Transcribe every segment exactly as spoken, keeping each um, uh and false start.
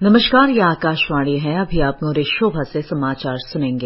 नमस्कार, यह आकाशवाणी है। अभी आप नूरे शोभा से समाचार सुनेंगे।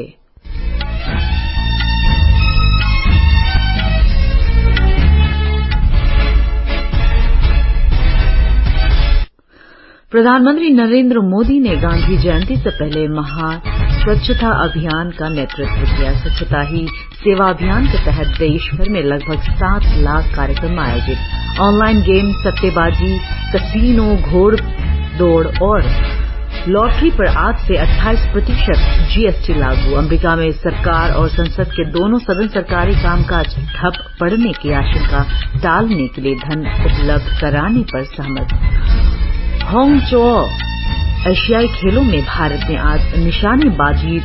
प्रधानमंत्री नरेंद्र मोदी ने गांधी जयंती से पहले महा स्वच्छता अभियान का नेतृत्व किया। स्वच्छता ही सेवा अभियान के तहत देश भर में लगभग सात लाख कार्यक्रम आयोजित। ऑनलाइन गेम, सट्टेबाजी, कसिनो, घोड़ दौड़ और लॉटरी पर आज से अट्ठाईस प्रतिशत जीएसटी लागू। अमेरिका में सरकार और संसद के दोनों सदन सरकारी कामकाज ठप पड़ने की आशंका टालने के लिए धन उपलब्ध कराने पर सहमत। हांगझो एशियाई खेलों में भारत ने आज निशानेबाजी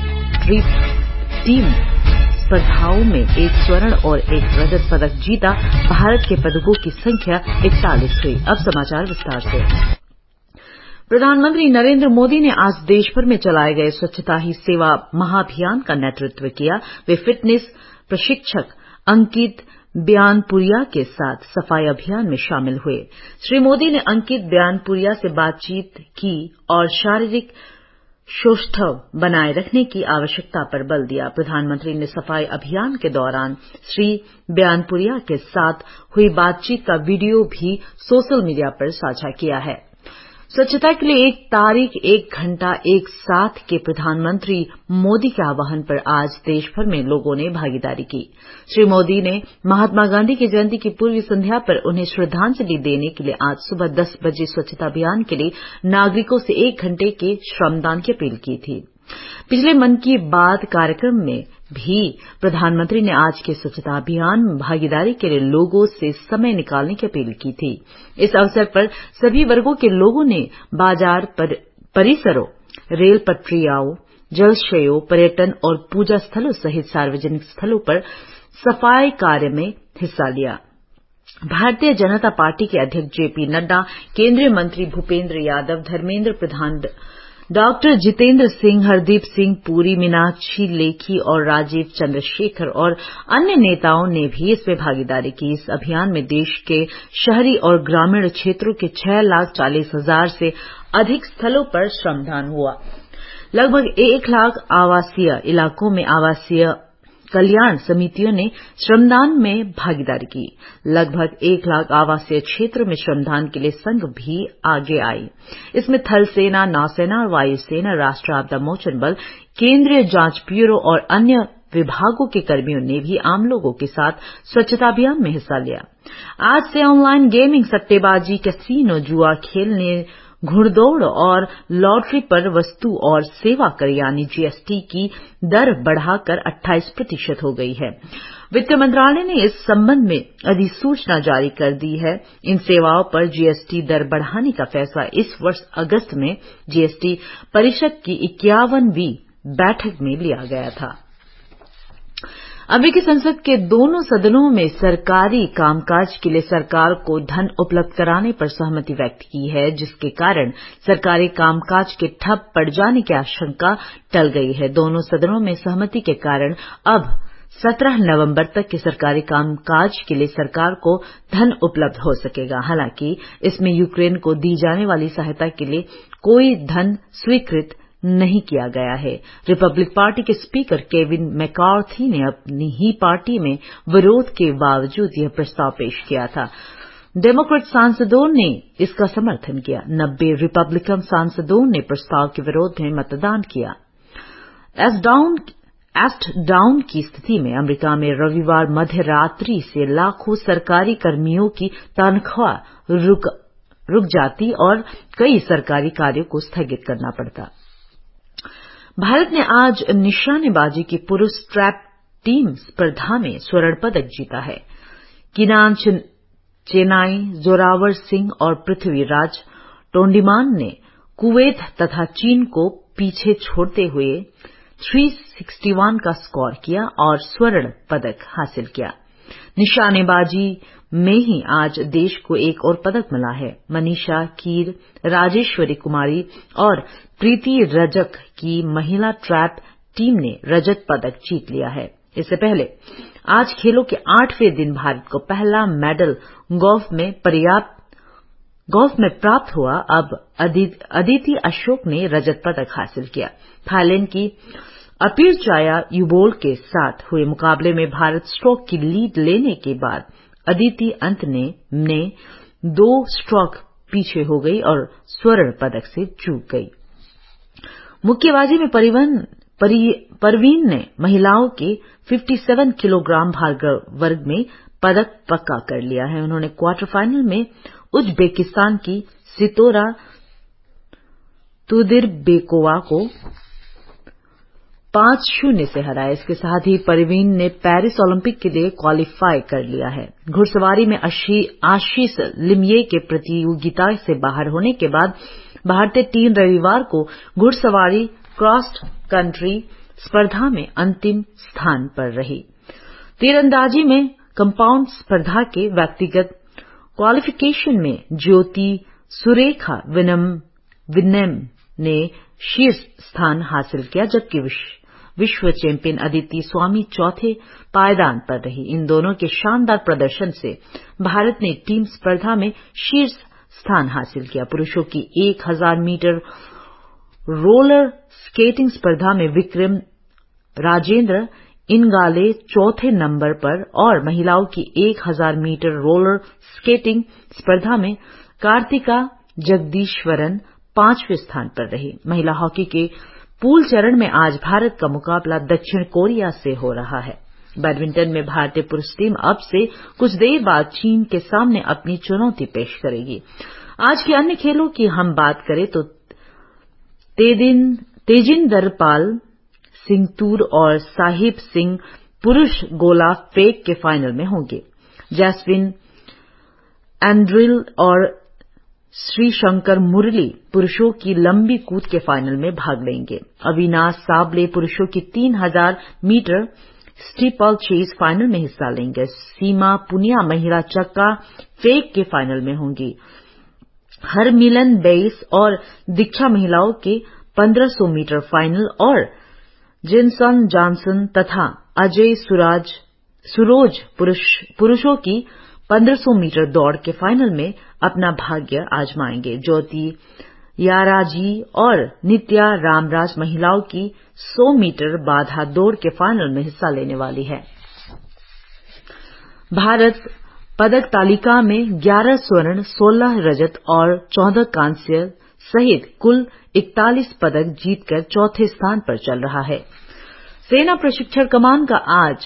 टीम स्पर्धाओं में एक स्वर्ण और एक रजत पदक जीता। भारत के पदकों की संख्या इकतालीस हुई। अब समाचार विस्तार से। प्रधानमंत्री नरेंद्र मोदी ने आज देशभर में चलाए गए स्वच्छता ही सेवा महाअभियान का नेतृत्व किया। वे फिटनेस प्रशिक्षक अंकित बयानपुरिया के साथ सफाई अभियान में शामिल हुए। श्री मोदी ने अंकित बयानपुरिया से बातचीत की और शारीरिक सौष्ठव बनाए रखने की आवश्यकता पर बल दिया। प्रधानमंत्री ने सफाई अभियान के दौरान श्री बयानपुरिया के साथ हुई बातचीत का वीडियो भी सोशल मीडिया पर साझा किया है। स्वच्छता के लिए एक तारीख एक घंटा एक साथ के प्रधानमंत्री मोदी के आह्वान पर आज देशभर में लोगों ने भागीदारी की। श्री मोदी ने महात्मा गांधी की जयंती की पूर्व संध्या पर उन्हें श्रद्धांजलि देने के लिए आज सुबह दस बजे स्वच्छता अभियान के लिए नागरिकों से एक घंटे के श्रमदान की अपील की थी। पिछले मन की बात कार्यक्रम में भी प्रधानमंत्री ने आज के स्वच्छता अभियान में भागीदारी के लिए लोगों से समय निकालने की अपील की थी। इस अवसर पर सभी वर्गों के लोगों ने बाजार पर, परिसरों, रेल पटरियाओं, जलाशयों, पर्यटन और पूजा स्थलों सहित सार्वजनिक स्थलों पर सफाई कार्य में हिस्सा लिया। भारतीय जनता पार्टी के अध्यक्ष जेपी नड्डा, केंद्रीय मंत्री भूपेंद्र यादव, धर्मेंद्र प्रधान, डॉक्टर जितेंद्र सिंह, हरदीप सिंह पुरी, मीनाक्षी लेखी और राजीव चंद्रशेखर और अन्य नेताओं ने भी इसमें भागीदारी की। इस अभियान में देश के शहरी और ग्रामीण क्षेत्रों के छह लाख चालीस हजार से अधिक स्थलों पर श्रमदान हुआ। लगभग एक लाख आवासीय इलाकों में आवासीय कल्याण समितियों ने श्रमदान में भागीदारी की। लगभग एक लाख आवासीय क्षेत्रों में श्रमदान के लिए संघ भी आगे आई। इसमें थल सेना, नौसेना और वायुसेना, राष्ट्रीय आपदा मोचन बल, केंद्रीय जांच ब्यूरो और अन्य विभागों के कर्मियों ने भी आम लोगों के साथ स्वच्छता अभियान में हिस्सा लिया। आज से ऑनलाइन गेमिंग, सट्टेबाजी, कैसीनो, जुआ खेलने, घुड़दौड़ और लॉटरी पर वस्तु और सेवा कर यानी जीएसटी की दर बढ़ाकर अट्ठाईस प्रतिशत हो गई है। वित्त मंत्रालय ने इस संबंध में अधिसूचना जारी कर दी है। इन सेवाओं पर जीएसटी दर बढ़ाने का फैसला इस वर्ष अगस्त में जीएसटी परिषद की इक्यावनवीं बैठक में लिया गया था। अमेरिकी संसद के दोनों सदनों में सरकारी कामकाज के लिए सरकार को धन उपलब्ध कराने पर सहमति व्यक्त की है, जिसके कारण सरकारी कामकाज के ठप पड़ जाने की आशंका टल गई है। दोनों सदनों में सहमति के कारण अब सत्रह नवंबर तक के सरकारी कामकाज के लिए सरकार को धन उपलब्ध हो सकेगा। हालांकि इसमें यूक्रेन को दी जाने वाली सहायता के लिए कोई धन स्वीकृत नहीं किया गया है। रिपब्लिक पार्टी के स्पीकर केविन मैकार्थी ने अपनी ही पार्टी में विरोध के बावजूद यह प्रस्ताव पेश किया था। डेमोक्रेट सांसदों ने इसका समर्थन किया। नब्बे रिपब्लिकन सांसदों ने प्रस्ताव के विरोध में मतदान किया। एस्ट डाउन की स्थिति में अमेरिका में रविवार मध्य रात्रि से लाखों सरकारी कर्मियों की तनख्वाह रुक, रुक जाती और कई सरकारी कार्यों को स्थगित करना पड़ता। भारत ने आज निशानेबाजी की पुरुष ट्रैप टीम स्पर्धा में स्वर्ण पदक जीता है। किनान चेनाई, जोरावर सिंह और पृथ्वीराज टोंडीमान ने कुवैत तथा चीन को पीछे छोड़ते हुए तीन सौ इकसठ का स्कोर किया और स्वर्ण पदक हासिल किया। निशानेबाजी में ही आज देश को एक और पदक मिला है। मनीषा कीर, राजेश्वरी कुमारी और प्रीति रजक की महिला ट्रैप टीम ने रजत पदक जीत लिया है। इससे पहले आज खेलों के आठवें दिन भारत को पहला मेडल गोल्फ में पर्याप्त गोल्फ में प्राप्त हुआ। अब अदिति अशोक ने रजत पदक हासिल किया। थाईलैंड की अपीरचाया युबोल के साथ हुए मुकाबले में भारत स्ट्रोक की लीड लेने के बाद अदिति अंत ने, ने दो स्ट्रोक पीछे हो गई और स्वर्ण पदक से चूक गई। मुक्केबाजी में परिवन परवीन ने महिलाओं के सत्तावन किलोग्राम भार वर्ग में पदक पक्का कर लिया है। उन्होंने क्वार्टर फाइनल में उज्बेकिस्तान की सितोरा तुदिरबेकोवा को पांच शून्य से हराया। इसके साथ ही परवीन ने पेरिस ओलंपिक के लिए क्वालीफाई कर लिया है। घुड़सवारी में आशीष लिमये के प्रतियोगिता से बाहर होने के बाद भारतीय टीम रविवार को घुड़सवारी क्रॉस कंट्री स्पर्धा में अंतिम स्थान पर रही। तीरंदाजी में कंपाउंड स्पर्धा के व्यक्तिगत क्वालिफिकेशन में ज्योति सुरेखा विनम ने शीर्ष स्थान हासिल किया, जबकि विश्व चैंपियन अदिति स्वामी चौथे पायदान पर रही। इन दोनों के शानदार प्रदर्शन से भारत ने टीम स्पर्धा में शीर्ष स्थान हासिल किया। पुरुषों की एक हजार मीटर रोलर स्केटिंग स्पर्धा में विक्रम राजेंद्र इनगाले चौथे नंबर पर और महिलाओं की एक हजार मीटर रोलर स्केटिंग स्पर्धा में कार्तिका जगदीश्वरन पांचवें स्थान पर रही। महिला हॉकी के पूल चरण में आज भारत का मुकाबला दक्षिण कोरिया से हो रहा है। बैडमिंटन में भारतीय पुरुष टीम अब से कुछ देर बाद चीन के सामने अपनी चुनौती पेश करेगी। आज के अन्य खेलों की हम बात करें तो तेजिंदरपाल सिंह तूर और साहिब सिंह पुरुष गोला फेंक के फाइनल में होंगे। जैस्विन एंड्रिल और श्रीशंकर मुरली पुरुषों की लंबी कूद के फाइनल में भाग लेंगे। अविनाश साबले पुरुषों की तीन हजार मीटर स्टीपल चेज फाइनल में हिस्सा लेंगे। सीमा पुनिया महिला चक्का फेंक के फाइनल में होंगी। हरमिलन बेस और दीक्षा महिलाओं के पंद्रह सौ मीटर फाइनल और जिनसन जॉनसन तथा अजय सुराज सुरोज पुरुष, पुरुषों की पंद्रह सौ मीटर दौड़ के फाइनल में अपना भाग्य आजमाएंगे। ज्योति याराजी और नित्या रामराज महिलाओं की सौ मीटर बाधा दौड़ के फाइनल में हिस्सा लेने वाली है। भारत पदक तालिका में ग्यारह स्वर्ण, सोलह रजत और चौदह कांस्य सहित कुल इकतालीस पदक जीतकर चौथे स्थान पर चल रहा है। सेना प्रशिक्षण कमान का आज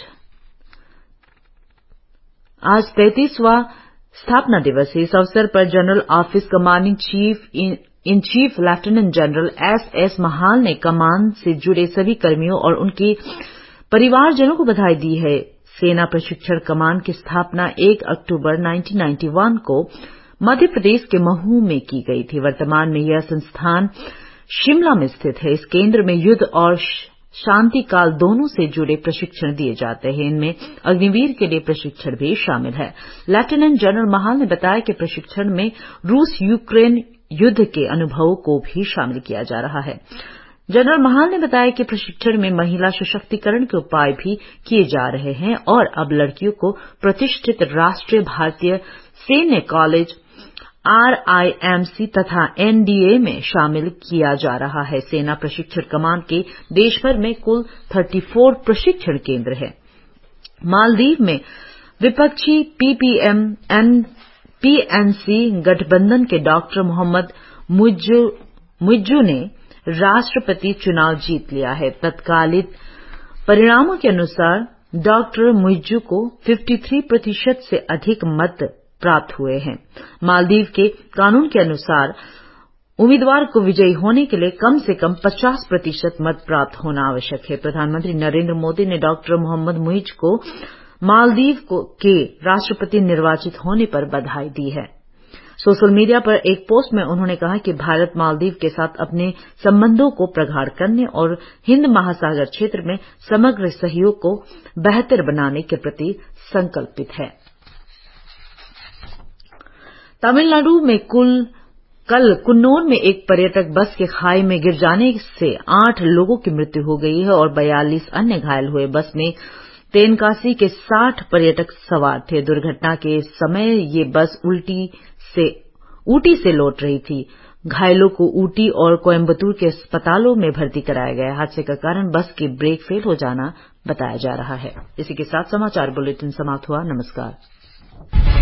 आज तैंतीसवां स्थापना दिवस है। इस अवसर पर general office commanding chief in chief lieutenant general S S Mahal ने कमान से जुड़े सभी कर्मियों और उनके परिवारजनों को बधाई दी है। सेना प्रशिक्षण कमान की स्थापना एक अक्टूबर उन्नीस सौ इक्यानवे को मध्य प्रदेश के महू में की गई थी। वर्तमान में यह संस्थान शिमला में स्थित है। इस केंद्र में युद्ध और शांति काल दोनों से जुड़े प्रशिक्षण दिए जाते हैं। इनमें अग्निवीर के लिए प्रशिक्षण भी शामिल है। लेफ्टिनेंट जनरल महाल ने बताया कि प्रशिक्षण में रूस यूक्रेन युद्ध के अनुभवों को भी शामिल किया जा रहा है। जनरल महाल ने बताया कि प्रशिक्षण में महिला सशक्तिकरण के उपाय भी किए जा रहे हैं और अब लड़कियों को प्रतिष्ठित राष्ट्रीय भारतीय सैन्य college R I M C तथा एन डी ए में शामिल किया जा रहा है। सेना प्रशिक्षण कमान के देशभर में कुल चौंतीस प्रशिक्षण केंद्र हैं। मालदीव में विपक्षी PPM N P N C गठबंधन के डॉक्टर मोहम्मद मुइज्जू ने राष्ट्रपति चुनाव जीत लिया है। तत्कालिक परिणामों के अनुसार डॉक्टर मुइज्जू को तिरेपन प्रतिशत से अधिक मत प्राप्त हुए हैं। मालदीव के कानून के अनुसार उम्मीदवार को विजयी होने के लिए कम से कम पचास प्रतिशत मत प्राप्त होना आवश्यक है। प्रधानमंत्री नरेंद्र मोदी ने डॉक्टर मोहम्मद मुइज को मालदीव के राष्ट्रपति निर्वाचित होने पर बधाई दी है। सोशल मीडिया पर एक पोस्ट में उन्होंने कहा कि भारत मालदीव के साथ अपने संबंधों को प्रगाढ़ करने और हिंद महासागर क्षेत्र में समग्र सहयोग को बेहतर बनाने के प्रति संकल्पित है। तमिलनाडु में कुल कल कुन्नूर में एक पर्यटक बस के खाई में गिर जाने से आठ लोगों की मृत्यु हो गई है और बयालीस अन्य घायल हुए। बस में तेनकासी के साठ पर्यटक सवार थे। दुर्घटना के समय ये बस उल्टी से ऊटी से लौट रही थी। घायलों को ऊटी और कोयम्बटूर के अस्पतालों में भर्ती कराया गया। हादसे का कारण बस की ब्रेक फेल हो जाना बताया जा रहा है। इसी के साथ समाचार बुलेटिन समाप्त हुआ। नमस्कार।